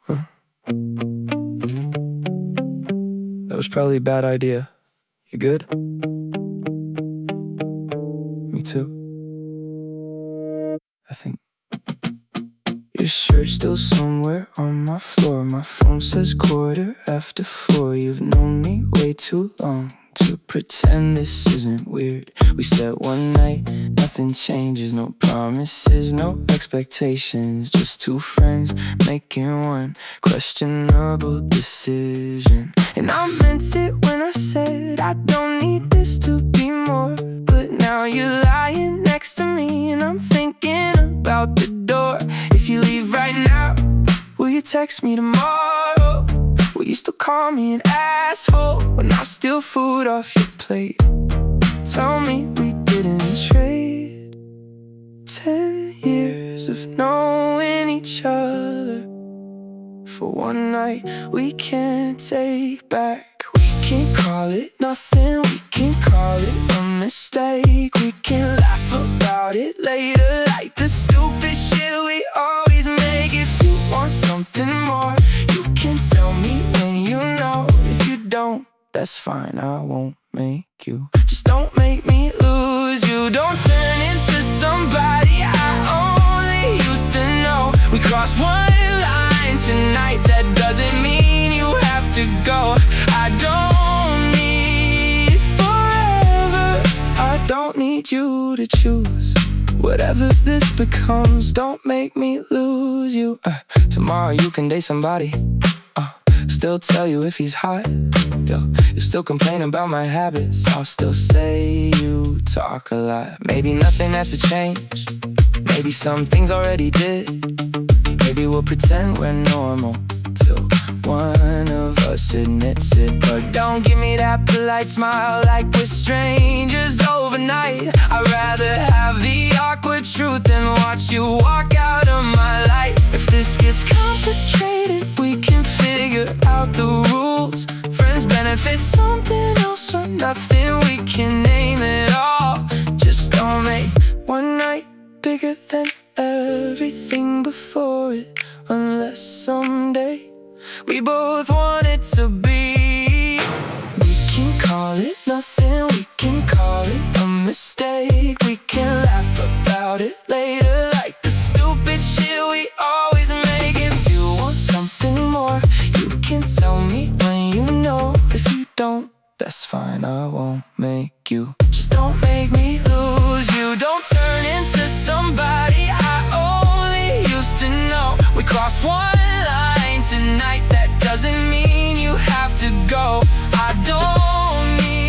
Huh. That was probably a bad idea. You good? Me too. I think. Your shirt's still somewhere on my floor. My phone says 4:15. You've known me way too long to pretend this isn't weird. We said one night, nothing changes. No promises, no expectations. Just two friends making one questionable decision. And I meant it when I said I don't need this to be more. But now you're lying next to me, and I'm thinking about the door. If you leave right now, will you text me tomorrow? Will you still call me an asshole when I steal food off your plate? Tell me we didn't trade 10 years of knowing each other for one night we can't take back. We can call it nothing, we can call it a mistake. We can laugh about it later like the stupid shit we always make. If you want something more, you can tell me when you know. If you don't, that's fine, I won't make you. Just don't make me lose you. Don't turn into somebody I only used to know. We crossed one line tonight, that doesn't mean you have to go. I don't need forever, I don't need you to choose. Whatever this becomes, don't make me lose you. Tomorrow you can date somebody, still tell you if he's hot. Yo, you still complain about my habits, I'll still say you talk a lot. Maybe nothing has to change, maybe some things already did. Maybe we'll pretend we're normal till one of us admits it. But don't give me that polite smile like we're strangers overnight. I'd rather have the awkward truth than watch you walk out of my life. If this gets complicated, we can figure out the rules. Friends benefit, something else or nothing. We can name it all. Just don't make one night bigger than everything before it, unless someday we both want it to be. We can call it nothing, we can call it a mistake. We can laugh about it later like the stupid shit we always make. If you want something more, you can tell me when you know. If you don't, that's fine, I won't make you. Just don't make me lose you. Don't turn into somebody I only used to know. We crossed one line tonight, that doesn't mean you have to go. I don't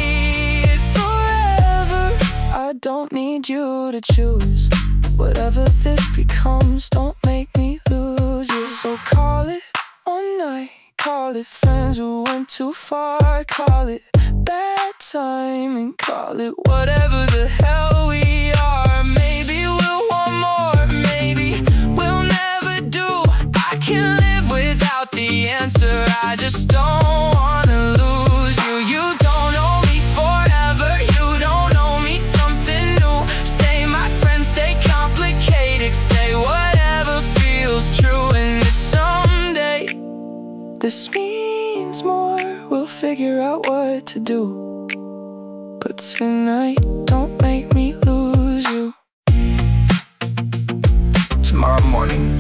need forever, I don't need you to choose. Whatever this becomes, don't make me lose you. So call it one night, call it friends who went too far, call it bad timing, call it whatever the hell we are. Maybe we'll want more, maybe we'll never do. I can live without the answer, I just don't wanna lose you. You don't owe me forever, you don't owe me something new. Stay my friend, stay complicated, stay whatever feels true. And if someday this means more, we'll figure out what to do. But tonight, don't make me lose you. Tomorrow morning,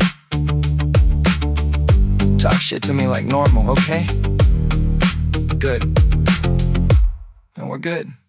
talk shit to me like normal, okay? Good. And we're good.